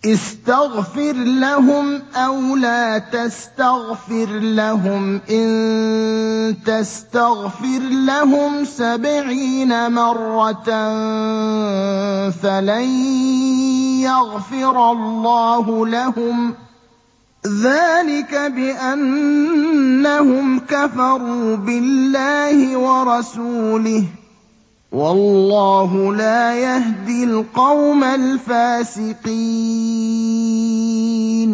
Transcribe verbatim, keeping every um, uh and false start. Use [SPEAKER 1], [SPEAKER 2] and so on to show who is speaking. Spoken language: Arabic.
[SPEAKER 1] اسْتَغْفِرْ لَهُمْ أَوْ لَا تَسْتَغْفِرْ لَهُمْ إِن تَسْتَغْفِرْ لَهُمْ سَبْعِينَ مَرَّةً فَلَن يَغْفِرَ اللَّهُ لَهُمْ ۚ ذَٰلِكَ بِأَنَّهُمْ كَفَرُوا بِاللَّهِ وَرَسُولِهِ ۗ وَاللَّهُ لَا يَهْدِي الْقَوْمَ الْفَاسِقِينَ